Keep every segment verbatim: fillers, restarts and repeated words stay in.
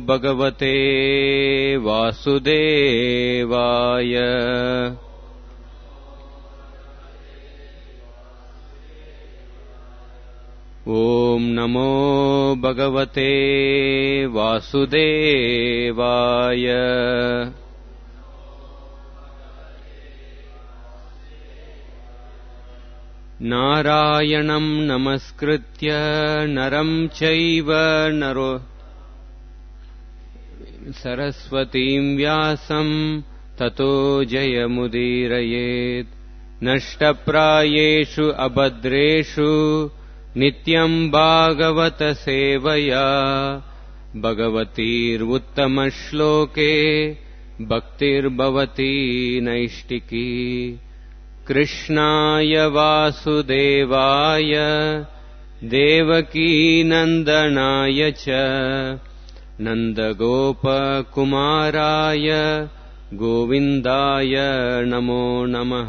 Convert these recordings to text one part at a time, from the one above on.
भगवते वासुदेवाय। ओम नमो भगवते वासुदेवाय। नारायणं नमस्कृत्य नरं चैव नरो सरस्वतीं व्यासं ततो जयमुदीरयेत्। नष्टप्रायेषु अभद्रेषु नित्यं भागवत सेवया भगवतीर्उत्तमश्लोके भक्तिर्भवती नैष्टिकी। कृष्णाय वासुदेवाय देवकीनन्दनाय च नन्दगोपकुमाराय गोविन्दाय नमो नमः।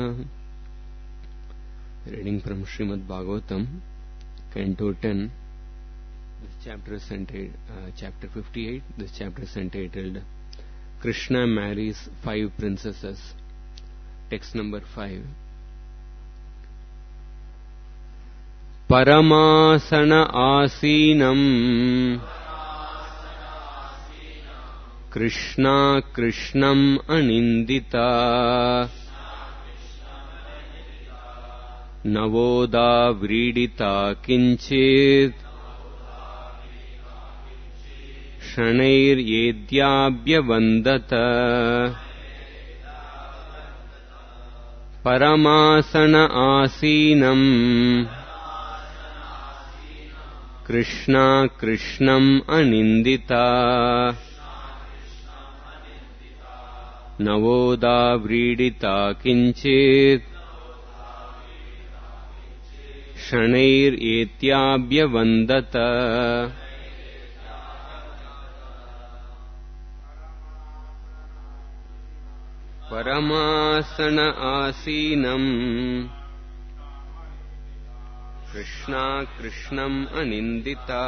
Reading from Srimad Bhagavatam, Canto ten, this chapter is entitled, uh, chapter fifty-eight, this chapter is entitled Krishna Marries Five Princesses. Text number five. Paramasana asinam Krishna Krishnam anindita नवोदा व्रीडिता किंचित शनैर्येद्याभ्यवन्दत। परमासन आसीनम् कृष्णा कृष्णम् अनिन्दिता नवोदा व्रीडिता किंचित शनैर्येत्याभ्यवन्दत। परमासन आसीनम् कृष्णा कृष्णम् अनिन्दिता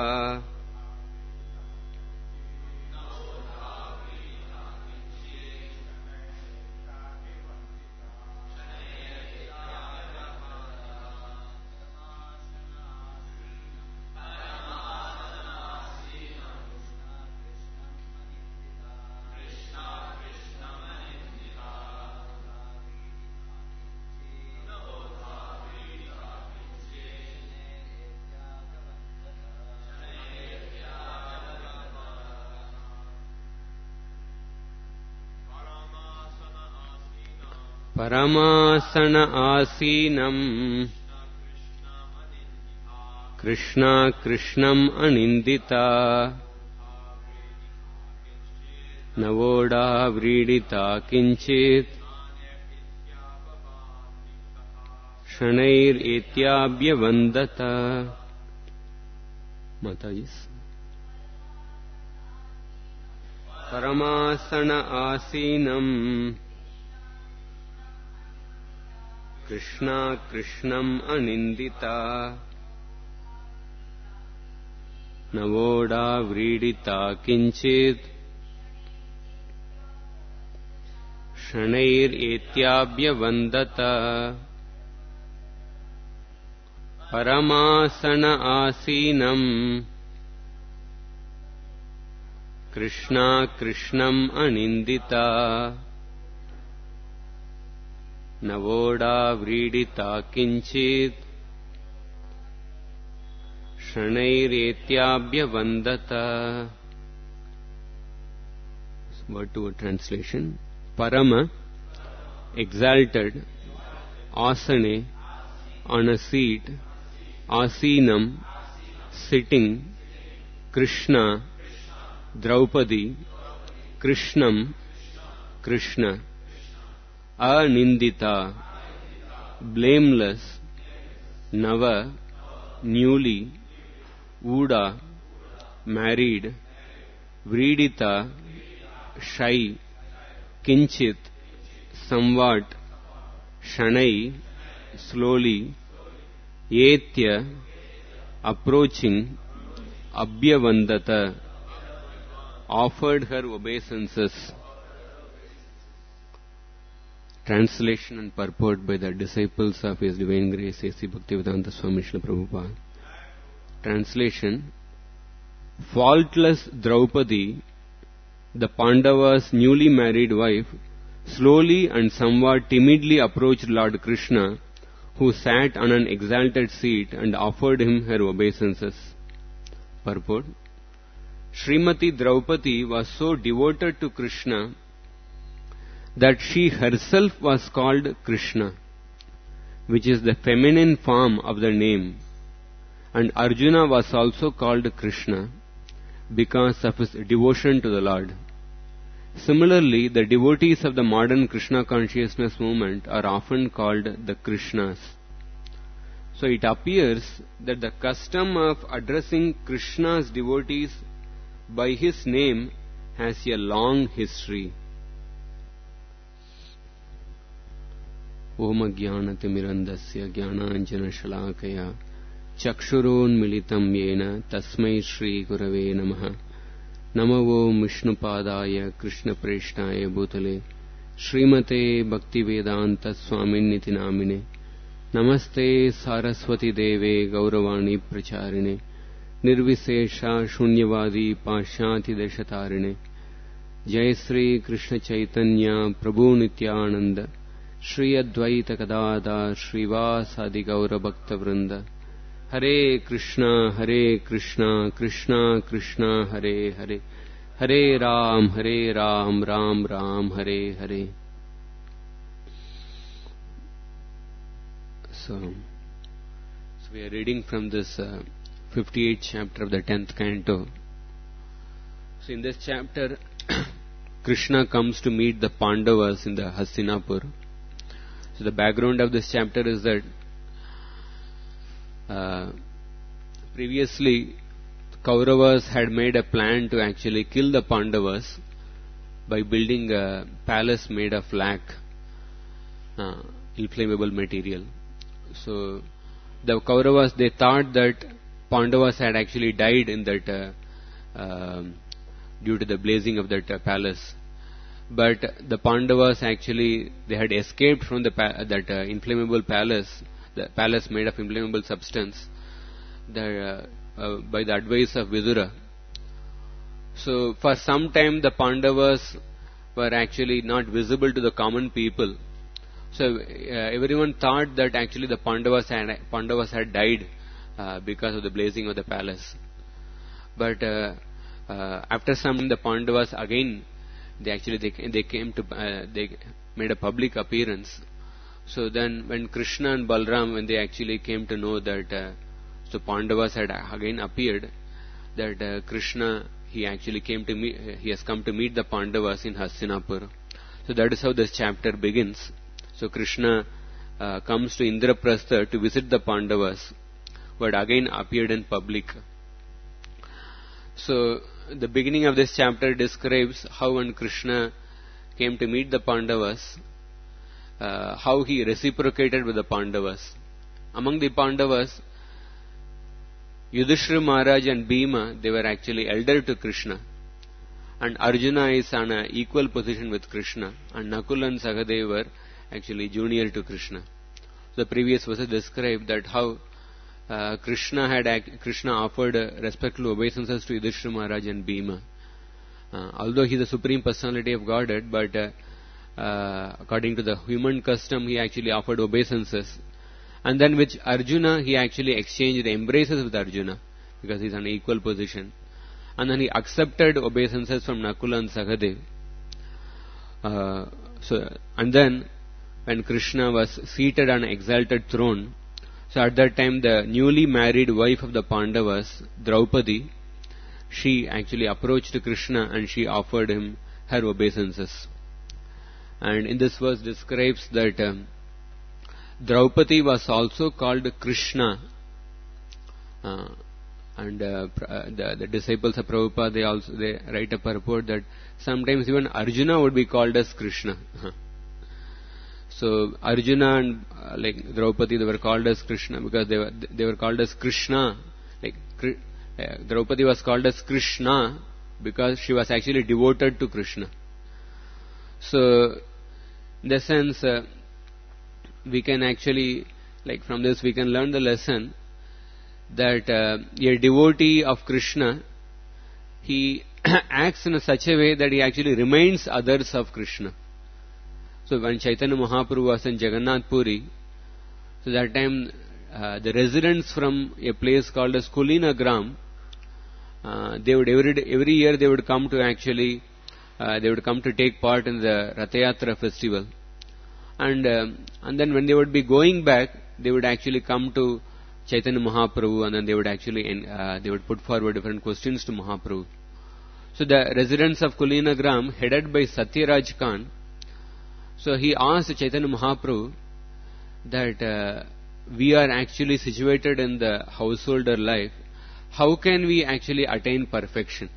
परमासन आसीनम् कृष्णा कृष्णम् अनिन्दिता नवोडा व्रीडिता किंचित शनैर्येत्याभ्यवन्दत। माताजी। परमासन आसीनम् कृष्णा कृष्णम् अनिन्दिता नवोडा व्रीडिता किंचित शनैर्येत्याभ्यवन्दत। परमासन आसीनम् कृष्णा कृष्णम् अनिन्दिता नवोडा व्रीडिता किंचित शनैर्येत्याभ्यवन्दत। Word to word translation. Parama, exalted, asane, on a seat, asinam, sitting, Krishna, Draupadi, Krishnam, Krishna, anindita, blameless, nava, newly, uda, married, vridita, shy, kinchit, somewhat, shanai, slowly, etya, approaching, abhyavandata, offered her obeisances. Translation and purport by the disciples of His Divine Grace A C Bhaktivedanta Swami Srila Prabhupada. Translation: faultless Draupadi, the Pandavas' newly married wife, slowly and somewhat timidly approached Lord Krishna, who sat on an exalted seat, and offered him her obeisances. Purport: Srimati Draupadi was so devoted to Krishna that she herself was called Krishna, which is the feminine form of the name, and Arjuna was also called Krishna because of his devotion to the Lord. Similarly, the devotees of the modern Krishna consciousness movement are often called the Krishnas. So it appears that the custom of addressing Krishna's devotees by his name has a long history. Om Jnanatimirandasya Jnananjana Shalakaya Chakshurunmilitam Yena Tasmai Shri Gurave Namaha Namo Vishnupadaya Krishna Preshnaya Bhutale Srimate Bhaktivedanta Swaminiti Namine Namaste Saraswati Deve Gauravani Pracharine Nirvisesha Shunyavadi Pashyati Deshatarine Jai Sri Krishna Chaitanya Prabhu Nityananda Shri Advaita Kadada Srivasadi Gaura Bhakta Vrinda Hare Krishna Hare Krishna Krishna Krishna Hare Hare Hare Ram Hare Ram Ram Ram Hare Hare. So, so we are reading from this uh, fifty-eighth chapter of the tenth canto. So in this chapter Krishna comes to meet the Pandavas in the Hastinapur. So the background of this chapter is that uh, previously Kauravas had made a plan to actually kill the Pandavas by building a palace made of lac, uh, inflammable material. So the Kauravas, they thought that Pandavas had actually died in that uh, uh, due to the blazing of that uh, palace. But the Pandavas actually, they had escaped from the pa- that uh, inflammable palace, the palace made of inflammable substance, the, uh, uh, by the advice of Vidura. So for some time the Pandavas were actually not visible to the common people. So uh, everyone thought that actually the Pandavas had, Pandavas had died uh, because of the blazing of the palace. But uh, uh, after some time the Pandavas again, they actually they, they came to uh, they made a public appearance. So then when Krishna and Balram, when they actually came to know that uh, so Pandavas had again appeared, that uh, Krishna, he actually came to meet, he has come to meet the Pandavas in Hastinapur. So that is how this chapter begins. So Krishna uh, comes to Indraprastha to visit the Pandavas, who had again appeared in public. So the beginning of this chapter describes how when Krishna came to meet the Pandavas, uh, how he reciprocated with the Pandavas. Among the Pandavas, Yudhishthira Maharaj and Bhima, they were actually elder to Krishna, and Arjuna is on an equal position with Krishna, and Nakula and Sahadeva were actually junior to Krishna. The previous verse described that how Uh, Krishna had Krishna offered uh, respectful obeisances to Yudhishthira Maharaj and Bhima. Uh, although he is the supreme personality of Godhead, but uh, uh, according to the human custom, he actually offered obeisances. And then with Arjuna, he actually exchanged embraces with Arjuna because he is on equal position. And then he accepted obeisances from Nakula and Sahadeva. Uh, so, and then when Krishna was seated on an exalted throne, so at that time the newly married wife of the Pandavas, Draupadi, she actually approached Krishna and she offered him her obeisances. And in this verse describes that um, Draupadi was also called Krishna. Uh, and uh, the, the disciples of Prabhupada, they also they write a purport that sometimes even Arjuna would be called as Krishna. So Arjuna and uh, like Draupadi, they were called as Krishna because they were they were called as Krishna. Like uh, Draupadi was called as Krishna because she was actually devoted to Krishna. So, in the sense, uh, we can actually, like from this we can learn the lesson that uh, a devotee of Krishna, he acts in a such a way that he actually reminds others of Krishna. So when Chaitanya Mahaprabhu was in Jagannath Puri, so that time uh, the residents from a place called as Kulina Gram, uh, they would every every year they would come to actually uh, they would come to take part in the Rathayatra festival, and uh, and then when they would be going back, they would actually come to Chaitanya Mahaprabhu, and then they would actually uh, they would put forward different questions to Mahaprabhu. So the residents of Kulina Gram, headed by Satyaraj Khan, so he asked Chaitanya Mahaprabhu that uh, we are actually situated in the householder life. How can we actually attain perfection?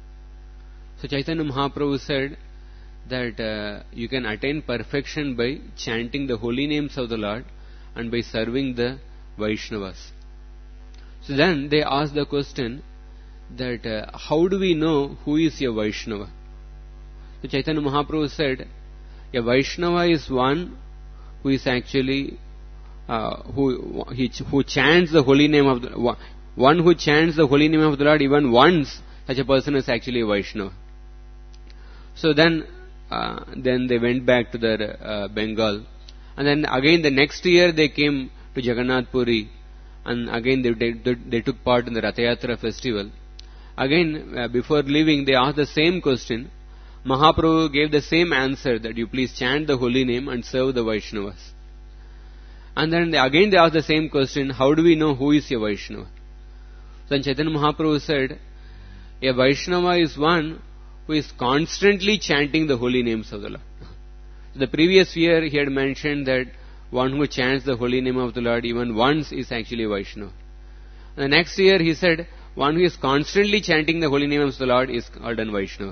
So Chaitanya Mahaprabhu said that uh, you can attain perfection by chanting the holy names of the Lord and by serving the Vaishnavas. So then they asked the question that uh, how do we know who is a Vaishnava? So Chaitanya Mahaprabhu said, a Vaishnava is one who is actually uh, who he, who chants the holy name of the one who chants the holy name of the Lord even once. Such a person is actually a Vaishnava. So then, uh, then they went back to their uh, Bengal, and then again the next year they came to Jagannath Puri, and again they they, they took part in the Rathayatra festival. Again, uh, before leaving, they asked the same question. Mahaprabhu gave the same answer, that you please chant the holy name and serve the Vaishnavas. And then they, again they asked the same question, how do we know who is a Vaishnava? Then Chaitanya Mahaprabhu said, a Vaishnava is one who is constantly chanting the holy names of the Lord. The previous year he had mentioned that one who chants the holy name of the Lord even once is actually a Vaishnava. And the next year he said, one who is constantly chanting the holy name of the Lord is called a Vaishnava.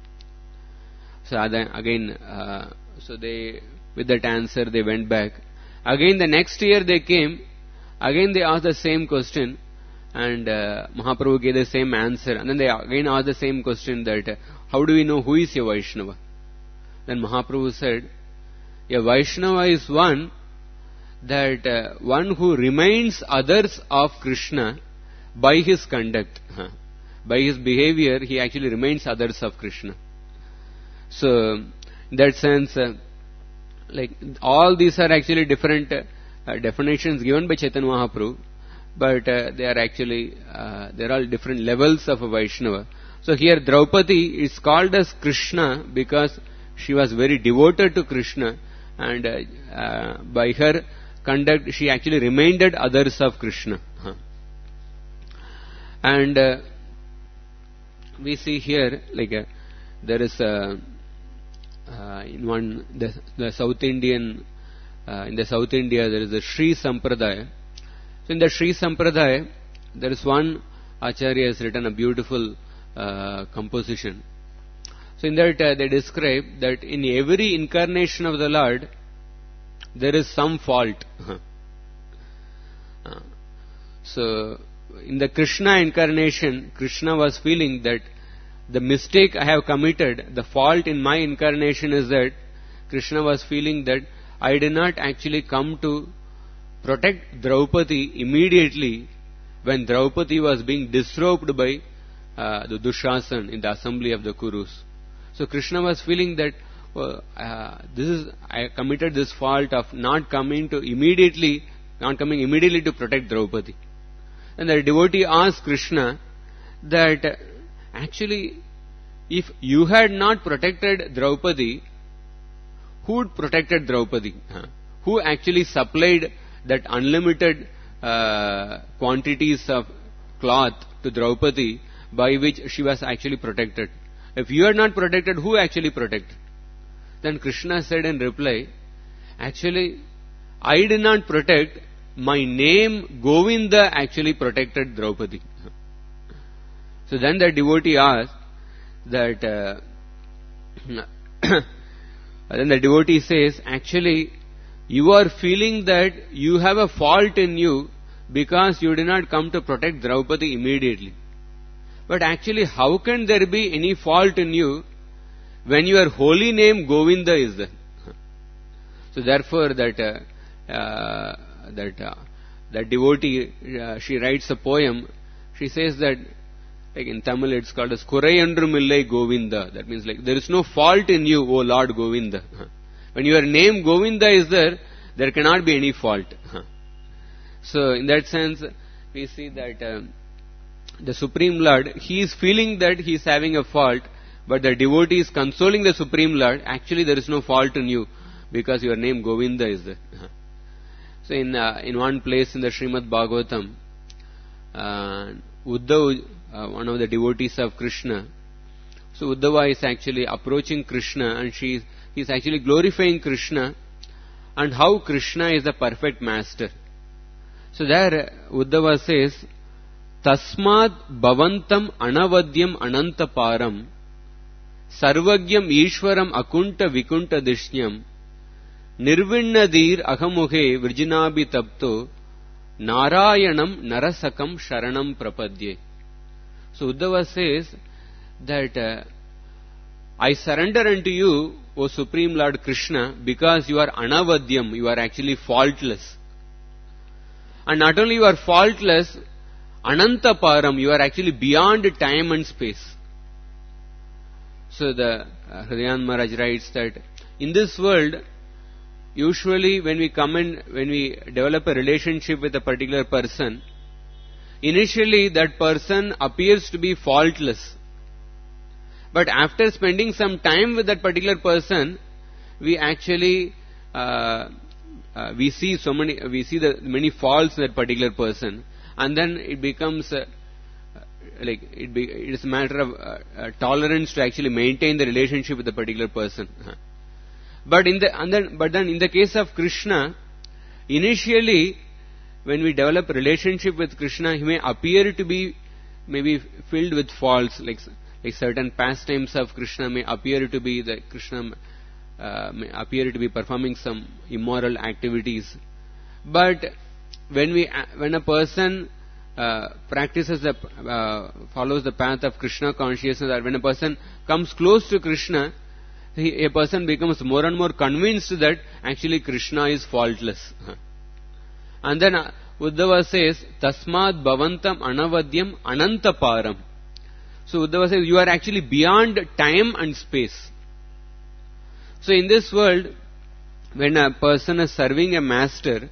So again, uh, so they, with that answer, they went back. Again, the next year they came. Again, they asked the same question, and uh, Mahaprabhu gave the same answer. And then they again asked the same question that uh, how do we know who is a Vaishnava? Then Mahaprabhu said, a Vaishnava is one that uh, one who reminds others of Krishna by his conduct, huh? By his behavior, he actually reminds others of Krishna. So, in that sense, uh, like all these are actually different uh, definitions given by Chaitanya Mahaprabhu, but uh, they are actually uh, they are all different levels of a Vaishnava. So here Draupadi is called as Krishna because she was very devoted to Krishna, and uh, uh, by her conduct she actually reminded others of Krishna. Huh. And uh, we see here like uh, there is a Uh, in one the, the South Indian uh, in the South India there is a Sri Sampradaya. So in the Sri Sampradaya there is one Acharya has written a beautiful uh, composition. So in that uh, they describe that in every incarnation of the Lord there is some fault. uh, so in the Krishna incarnation, Krishna was feeling that the mistake I have committed, the fault in my incarnation is that Krishna was feeling that I did not actually come to protect Draupadi immediately when Draupadi was being disrobed by uh, the Dushasan in the assembly of the Kurus. So Krishna was feeling that uh, uh, this is I committed this fault of not coming to immediately, not coming immediately to protect Draupadi. And the devotee asked Krishna that uh, actually, if you had not protected Draupadi, who protected Draupadi? Huh? Who actually supplied that unlimited uh, quantities of cloth to Draupadi by which she was actually protected? If you had not protected, who actually protected? Then Krishna said in reply, actually, I did not protect, my name Govinda actually protected Draupadi. So then the devotee asked that, uh, then the devotee says, actually, you are feeling that you have a fault in you because you did not come to protect Draupadi immediately. But actually, how can there be any fault in you when your holy name Govinda is there? So therefore, that uh, uh, that uh, that devotee, uh, she writes a poem. She says that, like in Tamil, it's called as Kurayandrum illai Govinda. That means like there is no fault in you, O Lord Govinda. When your name Govinda is there, there cannot be any fault. So in that sense, we see that uh, the Supreme Lord, he is feeling that he is having a fault, but the devotee is consoling the Supreme Lord. Actually, there is no fault in you because your name Govinda is there. So in uh, in one place in the Srimad Bhagavatam, uh, Uddhav, uh, one of the devotees of Krishna, so Uddhava is actually approaching Krishna and she he is actually glorifying Krishna and how Krishna is the perfect master. So there Uddhava says, Tasmad bhavantam anavadyam anantaparam sarvagyam ishwaram akunta vikunta dishnyam nirvinnadir ahamughe virjinabi tapto narayanam narasakam sharanam prapadye. So Uddhava says that uh, I surrender unto you, O Supreme Lord Krishna, because you are anavadyam, you are actually faultless. And not only you are faultless, anantaparam, you are actually beyond time and space. So the uh, Hridayanand Maharaj writes that in this world, usually when we come in, when we develop a relationship with a particular person, initially that person appears to be faultless. But after spending some time with that particular person, we actually uh, uh, we see so many we see the many faults in that particular person, and then it becomes uh, like it, be, it is a matter of uh, uh, tolerance to actually maintain the relationship with the particular person. But in the and then, but then in the case of Krishna, initially when we develop a relationship with Krishna, he may appear to be maybe filled with faults, like. Like certain pastimes of Krishna may appear to be that Krishna uh, may appear to be performing some immoral activities, but when we when a person uh, practices the uh, follows the path of Krishna consciousness, or when a person comes close to Krishna, he, a person becomes more and more convinced that actually Krishna is faultless. And then uh, Uddhava says, Tasmad bhavantam anavadyam anantaparam. So Uddhava says, you are actually beyond time and space. So in this world, when a person is serving a master,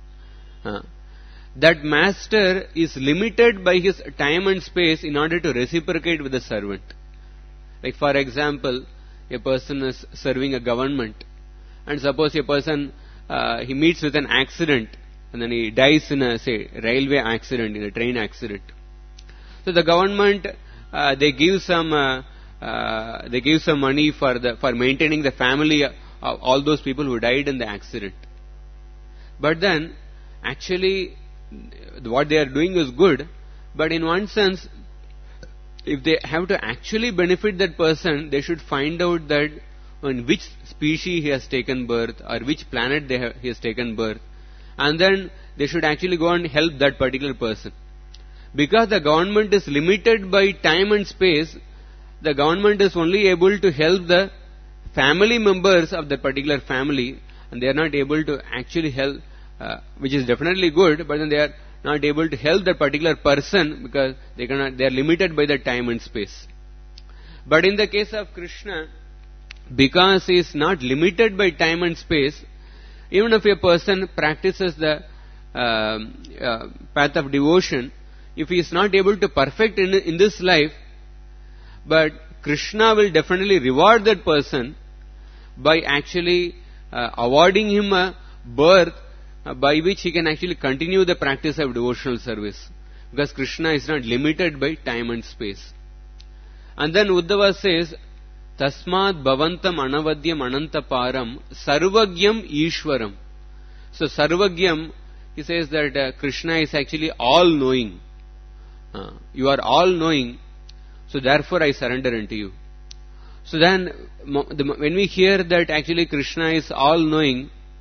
uh, that master is limited by his time and space in order to reciprocate with the servant. Like for example, a person is serving a government, and suppose a person, uh, he meets with an accident, and then he dies in a, say, railway accident, in a train accident. So the government, Uh, they give some uh, uh, they give some money for the for maintaining the family of all those people who died in the accident. But then, actually, what they are doing is good. But in one sense, if they have to actually benefit that person, they should find out that on which species he has taken birth or which planet they have, he has taken birth, and then they should actually go and help that particular person. Because the government is limited by time and space, the government is only able to help the family members of the particular family, and they are not able to actually help, uh, which is definitely good, but then they are not able to help that particular person because they cannot, they are limited by the time and space. But in the case of Krishna, because he is not limited by time and space, even if a person practices the uh, uh, path of devotion, if he is not able to perfect in, in this life, but Krishna will definitely reward that person by actually uh, awarding him a birth uh, by which he can actually continue the practice of devotional service. Because Krishna is not limited by time and space. And then Uddhava says, Tasmad bhavantam anavadyam anantaparam sarvagyam ishwaram. So sarvagyam, he says that uh, Krishna is actually all-knowing. Uh, you are all-knowing, so therefore I surrender unto you. So then, when we hear that actually Krishna is all-knowing,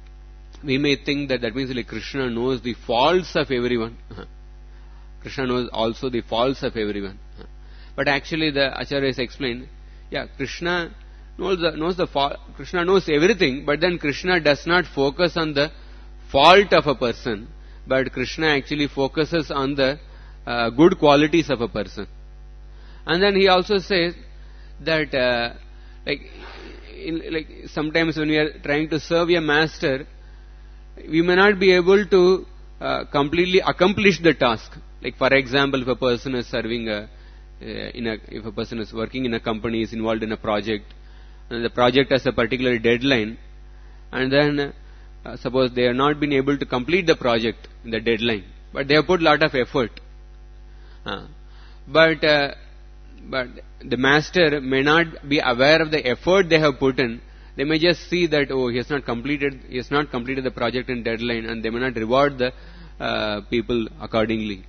we may think that that means like Krishna knows the faults of everyone. Krishna knows also the faults of everyone. But actually the Acharyas explained, yeah, Krishna knows the, knows the fa- Krishna knows everything, but then Krishna does not focus on the fault of a person, but Krishna actually focuses on the uh, good qualities of a person. And then he also says that uh, like, in, like sometimes when we are trying to serve a master, we may not be able to uh, completely accomplish the task. Like for example, if a person is serving a, uh, in a, if a person is working in a company, is involved in a project, and the project has a particular deadline, and then uh, suppose they have not been able to complete the project in the deadline, but they have put a lot of effort. Uh, but uh, but the master may not be aware of the effort they have put in. They may just see that, oh, he has not completed, he has not completed the project in deadline, and they may not reward the uh, people accordingly.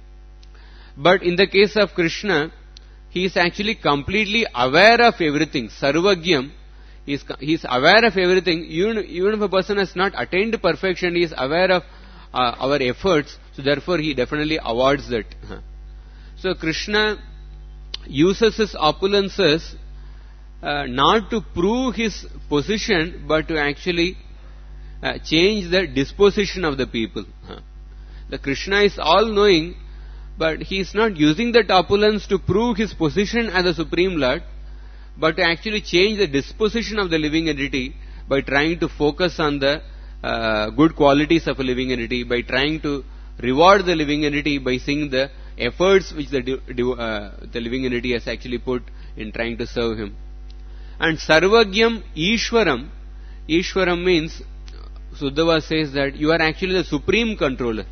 But in the case of Krishna, he is actually completely aware of everything. Sarvagyam, he is, he is aware of everything. Even, even if a person has not attained perfection, he is aware of uh, our efforts, so therefore he definitely awards that. So Krishna uses his opulences uh, not to prove his position, but to actually uh, change the disposition of the people. The Krishna is all-knowing, but he is not using that opulence to prove his position as the Supreme Lord, but to actually change the disposition of the living entity by trying to focus on the uh, good qualities of a living entity, by trying to reward the living entity by seeing the efforts which the, uh, the living entity has actually put in trying to serve him. And Sarvagyam Ishwaram, Ishwaram means, Suddhava says that you are actually the supreme controller.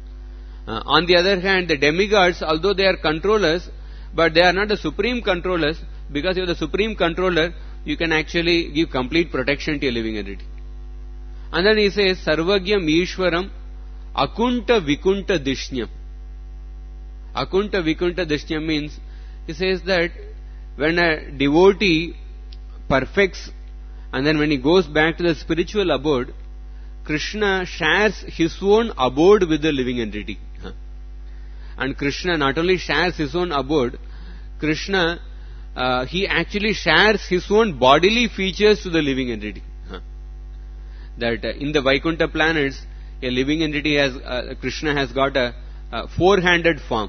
Uh, on the other hand, the demigods, although they are controllers, but they are not the supreme controllers, because you are the supreme controller, you can actually give complete protection to a living entity. And then he says, Sarvagyam Ishwaram Akunta Vikunta Dishnyam. Akunta Vikunta Dishnyam means, he says that when a devotee perfects and then when he goes back to the spiritual abode, Krishna shares his own abode with the living entity. And Krishna not only shares his own abode, Krishna, uh, he actually shares his own bodily features to the living entity. That uh, in the Vaikuntha planets, a living entity has, uh, Krishna has got a, a four-handed form.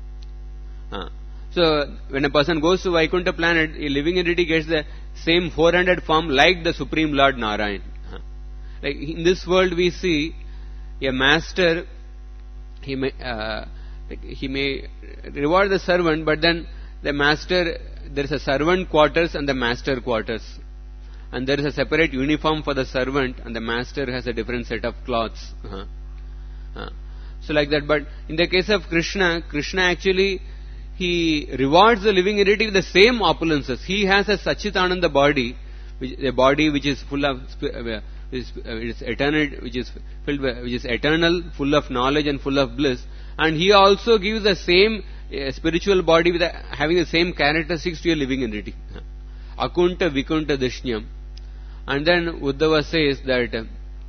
Uh, so, when a person goes to Vaikuntha planet, a living entity gets the same four-handed form like the Supreme Lord Narayan. Uh, like in this world we see a master, he may, uh, he may reward the servant, but then the master, there is a servant quarters and the master quarters. And there is a separate uniform for the servant, and the master has a different set of clothes. Uh-huh. Uh. So like that, but in the case of Krishna, Krishna actually, he rewards the living entity with the same opulences. He has a Sachitananda body, which, a body which is full of, uh, which is, uh, it is eternal, which is filled, with, which is eternal, full of knowledge and full of bliss. And he also gives the same uh, spiritual body with a, having the same characteristics to a living entity. Uh. Akunta Vikunta Dishnyam. And then Uddhava says that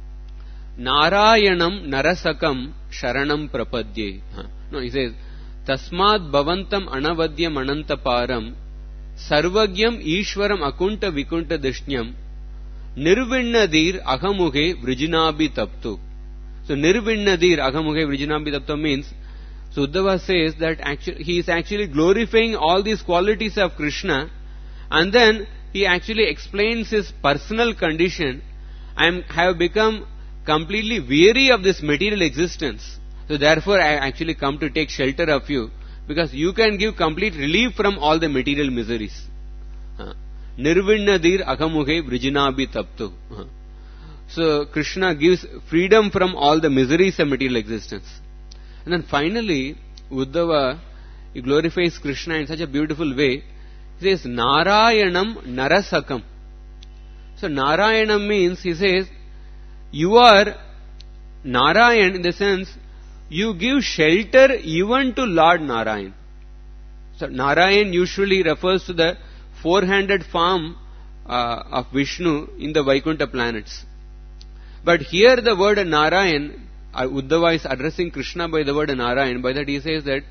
Narayanam Narasakam Sharanam Prapadye. No, he says Tasmad Bhavantam Anavadyam Anantaparam Sarvagyam Ishwaram Akunta Vikunta Dishnyam Nirvinnadir Ahamuhe Vrijinabi Taptu. So Nirvinnadir Ahamuhe Vrijinabi Taptu means, so Uddhava says that actually, he is actually glorifying all these qualities of Krishna, and then he actually explains his personal condition. I am, have become completely weary of this material existence. So therefore I actually come to take shelter of you, because you can give complete relief from all the material miseries. Nirvinnadir Ahamuhe Vrijinabi Taptu. So Krishna gives freedom from all the miseries of material existence. And then finally, Uddhava, he glorifies Krishna in such a beautiful way. He says, Narayanam Narasakam. So Narayanam means, he says, you are Narayan in the sense, you give shelter even to Lord Narayan. So Narayan usually refers to the four-handed form uh, of Vishnu in the Vaikuntha planets. But here the word Narayan, uh, Uddhava is addressing Krishna by the word Narayan. By that he says that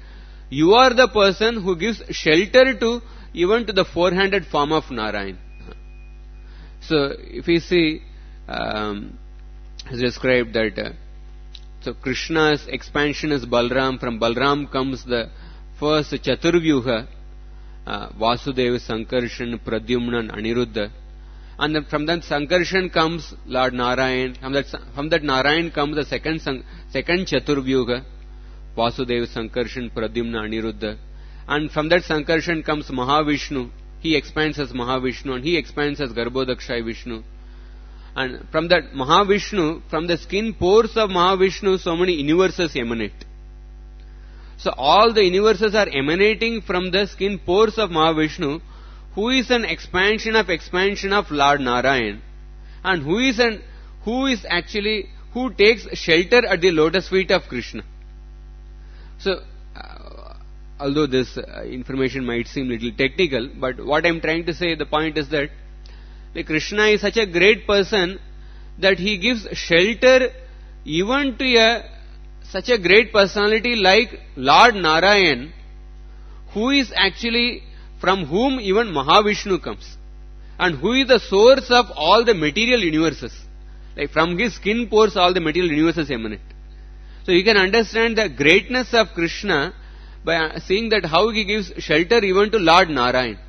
you are the person who gives shelter to even to the four-handed form of Narayan. So, if we see, um, it's described that, uh, so Krishna's expansion is Balram. From Balram comes the first Chaturvyuha, uh, Vasudeva, Sankarshan, Pradyumna and Aniruddha. And then from that Sankarshan comes Lord Narayan. From that, from that Narayan comes the second, second Chaturvyuha, Vasudeva, Sankarshan, Pradyumna, Aniruddha. And from that Sankarshan comes Mahavishnu. He expands as Mahavishnu and he expands as Garbhodakshaya Vishnu. And from that Mahavishnu, from the skin pores of Mahavishnu, so many universes emanate. So all the universes are emanating from the skin pores of Mahavishnu, who is an expansion of expansion of Lord Narayan, and who is an who is actually who takes shelter at the lotus feet of Krishna. So, uh, although this uh, information might seem little technical, but what I am trying to say, the point is that like Krishna is such a great person that he gives shelter even to a such a great personality like Lord Narayan, who is actually from whom even Mahavishnu comes, and who is the source of all the material universes. Like from his skin pores all the material universes emanate. So you can understand the greatness of Krishna by seeing that how he gives shelter even to Lord Narayan.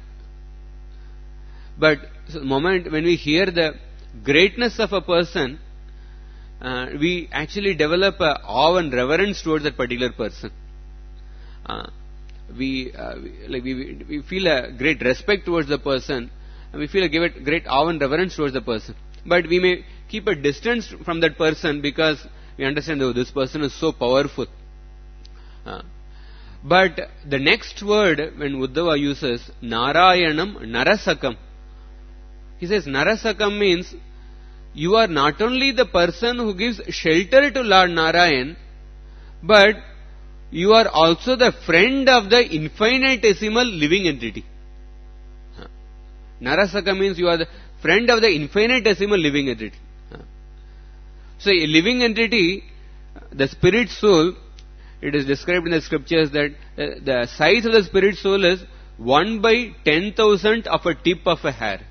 But so the moment when we hear the greatness of a person, uh, we actually develop a awe and reverence towards that particular person. Uh, we, uh, we like we, we feel a great respect towards the person, and we feel a great awe and reverence towards the person. But we may keep a distance from that person because we understand, oh, this person is so powerful. Uh, but the next word when Uddhava uses Narayanam Narasakam, he says Narasakam means you are not only the person who gives shelter to Lord Narayan, but you are also the friend of the infinitesimal living entity. Uh, Narasakam means you are the friend of the infinitesimal living entity. Uh, so a living entity, the spirit soul, it is described in the scriptures that uh, the size of the spirit soul is one by ten thousand of a tip of a hair.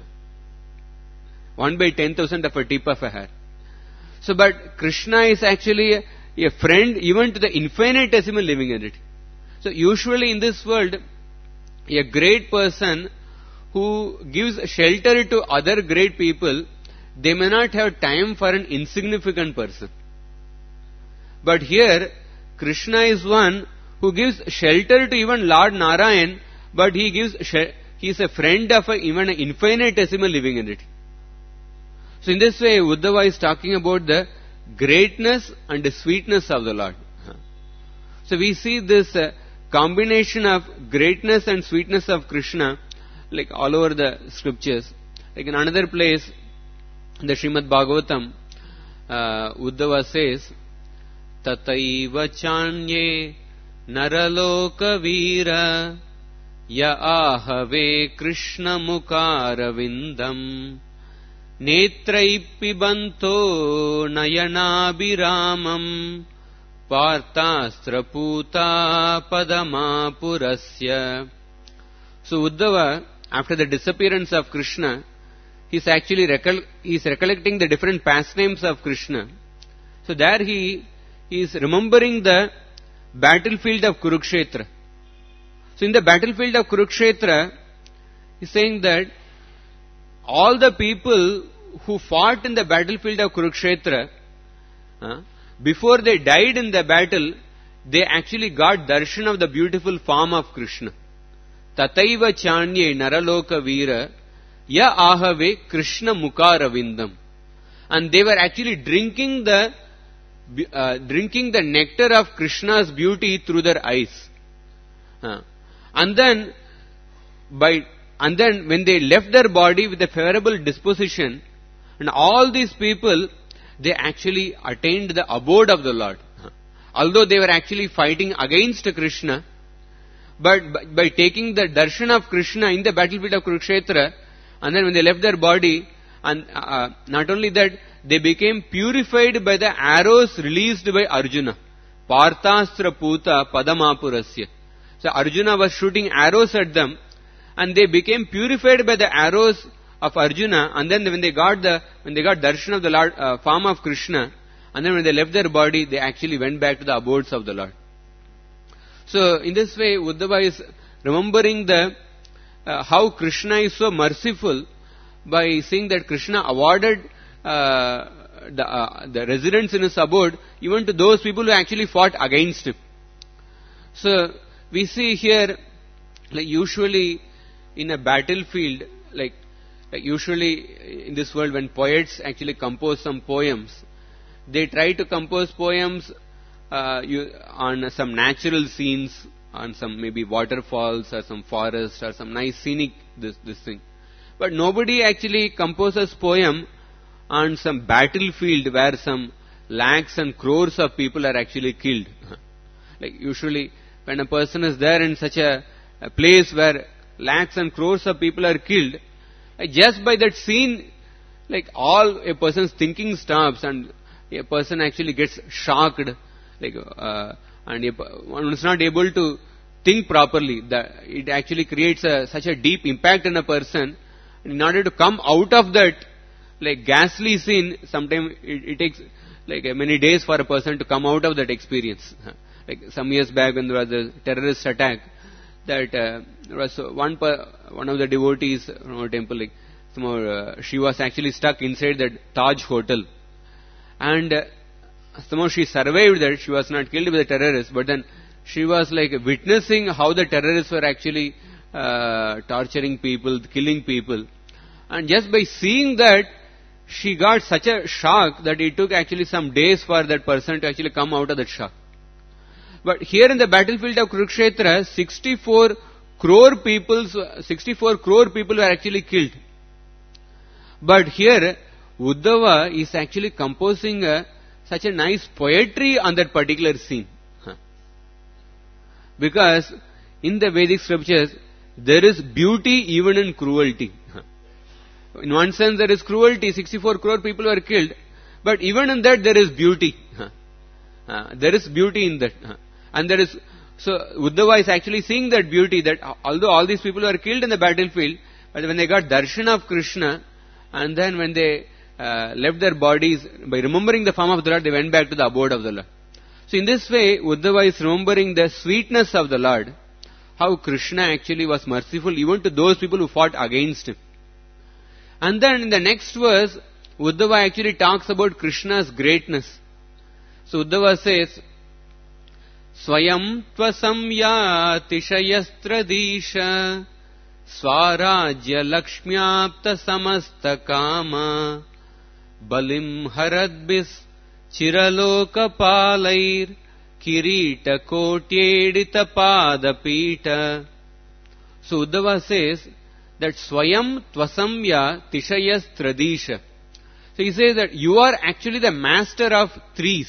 one by ten thousand of a tip of a hair. So, but Krishna is actually a, a friend even to the infinitesimal living entity. So, usually in this world, a great person who gives shelter to other great people, they may not have time for an insignificant person. But here, Krishna is one who gives shelter to even Lord Narayan, but he gives he is a friend of a, even an infinitesimal living entity. So in this way, Uddhava is talking about the greatness and the sweetness of the Lord. So we see this uh, combination of greatness and sweetness of Krishna like all over the scriptures. Like in another place, in the Srimad Bhagavatam, uh, Uddhava says, Tataiva chanye naraloka vira ya ahave Krishna mukaravindam Netraipibanto nayanabhiramam Partastraputa padamapurasya. So Uddhava, after the disappearance of Krishna, he is actually recol- he is recollecting the different pastimes of Krishna. So there he, he is remembering the battlefield of Kurukshetra. So in the battlefield of Kurukshetra, he is saying that all the people who fought in the battlefield of Kurukshetra, uh, before they died in the battle, they actually got darshan of the beautiful form of Krishna. Tataiva chanye naraloka veera ya ahave Krishna mukaravindam. And they were actually drinking the uh, drinking the nectar of Krishna's beauty through their eyes. Uh, and then by And then when they left their body with a favorable disposition, and all these people, they actually attained the abode of the Lord. Although they were actually fighting against Krishna, but by taking the darshan of Krishna in the battlefield of Kurukshetra, and then when they left their body, and uh, not only that, they became purified by the arrows released by Arjuna. Parthastra puta padamapurasya. So Arjuna was shooting arrows at them, and they became purified by the arrows of Arjuna, and then when they got the, when they got darshan of the Lord, uh, form of Krishna, and then when they left their body, they actually went back to the abodes of the Lord. So in this way, Uddhava is remembering the, uh, how Krishna is so merciful by seeing that Krishna awarded uh, the, uh, the residents in his abode even to those people who actually fought against him. So we see here, like usually in a battlefield, like, like usually in this world when poets actually compose some poems, they try to compose poems uh, you, on some natural scenes, on some maybe waterfalls or some forest or some nice scenic this this thing. But nobody actually composes poem on some battlefield where some lakhs and crores of people are actually killed. Like usually when a person is there in such a, a place where lakhs and crores of people are killed, like just by that scene, like all a person's thinking stops and a person actually gets shocked, like uh, and a, one is not able to think properly. That it actually creates a, such a deep impact in a person. In order to come out of that like ghastly scene, sometimes it, it takes like many days for a person to come out of that experience. Like some years back when there was a terrorist attack, that uh, there was one per, one of the devotees from a temple, like somehow, uh, she was actually stuck inside that Taj hotel, and uh, somehow she survived that. She was not killed by the terrorists, but then she was like witnessing how the terrorists were actually uh, torturing people, killing people. And just by seeing that, she got such a shock that it took actually some days for that person to actually come out of that shock. But here in the battlefield of Kurukshetra, sixty-four crore people, sixty-four crore people were actually killed. But here, Uddhava is actually composing a, such a nice poetry on that particular scene. Because in the Vedic scriptures, there is beauty even in cruelty. In one sense, there is cruelty. sixty-four crore people were killed. But even in that, there is beauty. Uh, there is beauty in that. Uh, and there is, so Uddhava is actually seeing that beauty, that although all these people were killed in the battlefield, but when they got darshan of Krishna, and then when they uh, left their bodies, by remembering the form of the Lord, they went back to the abode of the Lord. So in this way, Uddhava is remembering the sweetness of the Lord, how Krishna actually was merciful even to those people who fought against him. And then in the next verse, Uddhava actually talks about Krishna's greatness. So Uddhava says, Swayam tvasamya tishayastradisha swarajya lakshmyapta samasta kama balim haradbis chiraloka palair kirita kotyedita padapita. So Uddhava says that Swayam tvasamya tishayastradisha. So he says that you are actually the master of threes.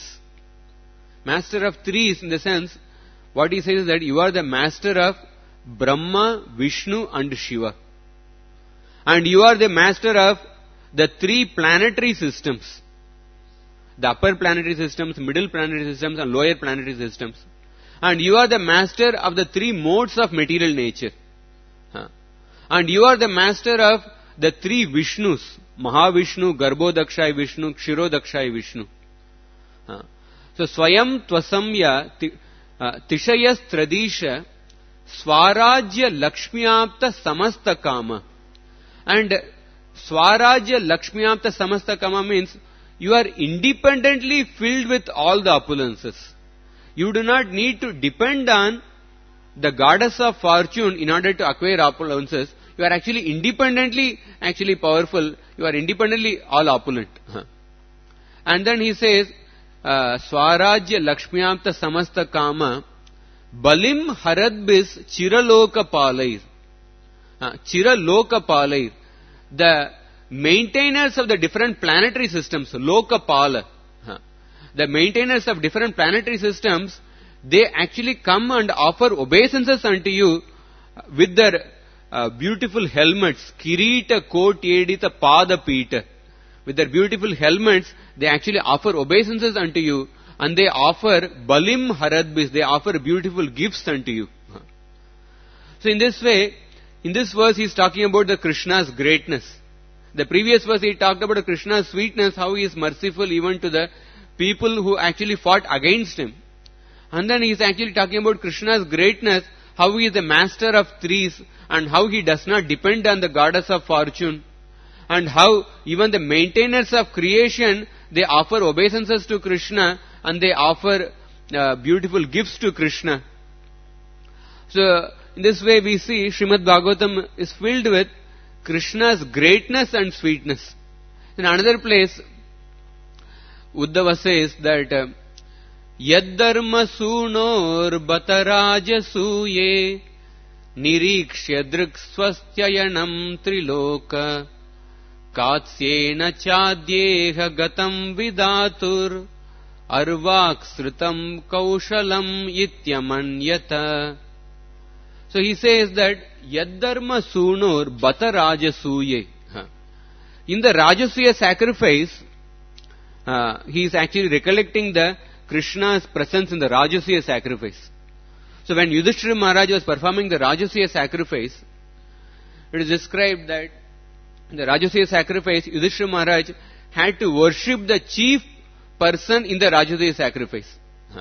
Master of threes in the sense, what he says is that you are the master of Brahma, Vishnu and Shiva. And you are the master of the three planetary systems. The upper planetary systems, middle planetary systems and lower planetary systems. And you are the master of the three modes of material nature. Huh. And you are the master of the three Vishnus, Mahavishnu, Garbhodakshaya Vishnu, Kshirodakshaya Vishnu. Huh. So, Swayam Tvasamya Tishayas Tradisha Swarajya Lakshmyapta Samasta Kama. And Swarajya Lakshmyapta Samasta Kama means you are independently filled with all the opulences. You do not need to depend on the goddess of fortune in order to acquire opulences. You are actually independently actually powerful. You are independently all opulent. And then he says, uh, Swarajya Lakshmyapta Samasta Kama Balim Haradbis Chiraloka Palair. Uh, Chiraloka Palair. The maintainers of the different planetary systems, Lokapala. Uh, the maintainers of different planetary systems, they actually come and offer obeisances unto you with their uh, beautiful helmets, Kirita Kotyedita Pada Pita. With their beautiful helmets, they actually offer obeisances unto you, and they offer Balim Haradbis, they offer beautiful gifts unto you. So in this way, in this verse he is talking about the Krishna's greatness. The previous verse he talked about the Krishna's sweetness, how he is merciful even to the people who actually fought against him. And then he is actually talking about Krishna's greatness, how he is the master of threes and how he does not depend on the goddess of fortune. And how even the maintainers of creation, they offer obeisances to Krishna and they offer uh, beautiful gifts to Krishna. So in this way we see Srimad Bhagavatam is filled with Krishna's greatness and sweetness. In another place, Uddhava says that uh, Yaddharma sunor bataraja suye nirikshya drik swastyayanam triloka katsyena chadyeha gatam vidatur arvak sritam kaushalam ityamanyata. So he says that Yaddharma sunor bata rajasuye. In the Rajasuya sacrifice, uh, he is actually recollecting the Krishna's presence in the Rajasuya sacrifice. So when Yudhishthira Maharaj was performing the Rajasuya sacrifice, it is described that in the Rajasuya sacrifice, Yudhishthira Maharaj had to worship the chief person in the Rajasuya sacrifice.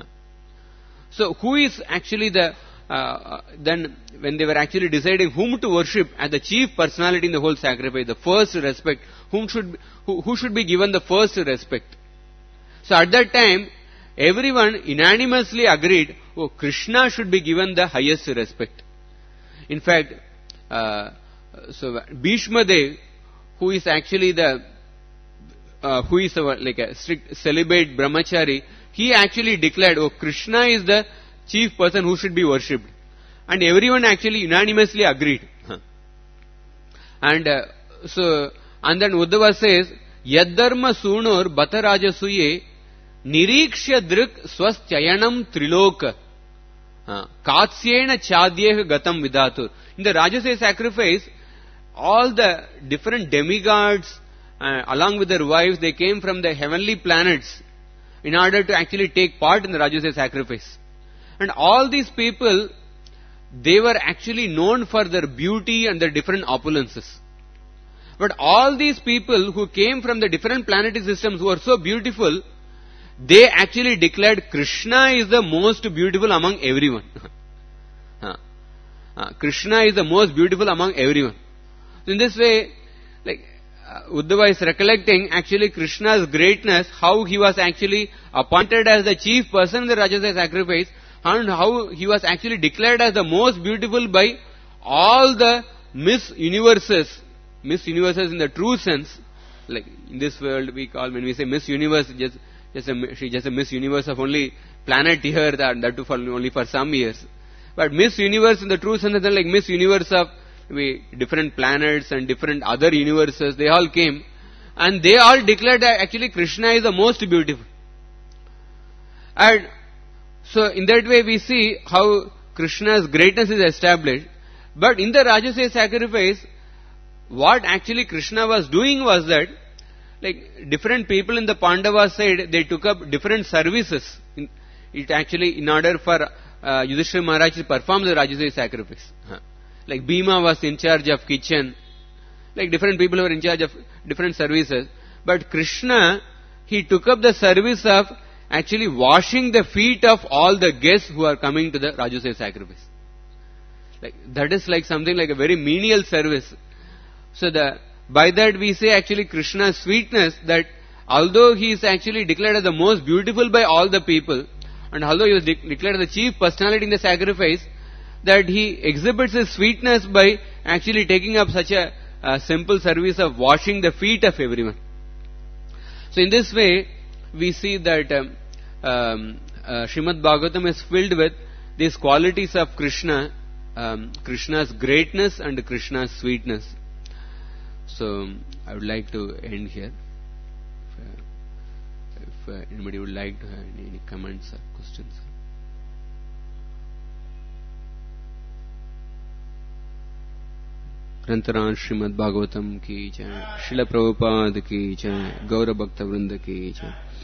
So who is actually the Uh, then when they were actually deciding whom to worship as the chief personality in the whole sacrifice, the first respect, whom should be, who, who should be given the first respect? So at that time, everyone unanimously agreed, oh, Krishna should be given the highest respect. In fact, uh, so Bhishma Dev, who is actually the, uh, who is a, like a strict celibate brahmachari, he actually declared, oh, Krishna is the chief person who should be worshipped. And everyone actually unanimously agreed. And uh, so, and then Uddhava says, Yaddharma sunor batarajasuye nirikshya drik swastyayanam triloka katsyena chadyeh gatam vidatur. In the Rajasuya sacrifice, all the different demigods, uh, along with their wives, they came from the heavenly planets in order to actually take part in the Rajasuya sacrifice. And all these people, they were actually known for their beauty and their different opulences. But all these people who came from the different planetary systems who are so beautiful, they actually declared Krishna is the most beautiful among everyone. Krishna is the most beautiful among everyone. So in this way, like uh, Uddhava is recollecting actually Krishna's greatness, how he was actually appointed as the chief person in the Rajasuya sacrifice, and how he was actually declared as the most beautiful by all the Miss Universes. Miss Universes in the true sense, like in this world we call, when we say Miss Universe, just, just a, she just a Miss Universe of only planet Earth, and that too for only for some years. But Miss Universe in the true sense is like Miss Universe of we, different planets and different other universes, they all came, and they all declared that actually Krishna is the most beautiful. And so in that way we see how Krishna's greatness is established. But in the Rajasuya sacrifice, what actually Krishna was doing was that, like different people in the Pandava side, they took up different services. In, it actually, in order for uh, Yudhishthira Maharaj to perform the Rajasuya sacrifice. Huh. Like Bhima was in charge of kitchen. Like different people were in charge of different services. But Krishna, he took up the service of actually washing the feet of all the guests who are coming to the Rajasuya sacrifice. Like that is like something like a very menial service. So the by that we say actually Krishna's sweetness, that although he is actually declared as the most beautiful by all the people, and although he was de- declared as the chief personality in the sacrifice, that he exhibits his sweetness by actually taking up such a, a simple service of washing the feet of everyone. So in this way, we see that um, um, uh, Srimad Bhagavatam is filled with these qualities of Krishna, um, Krishna's greatness and Krishna's sweetness. So I would like to end here. If, uh, if uh, anybody would like to have any, any comments or questions. ग्रंथराज Shrimad Bhagavatam की जय, श्रील प्रभुपाद की जय, गौर भक्त वृंद की जय.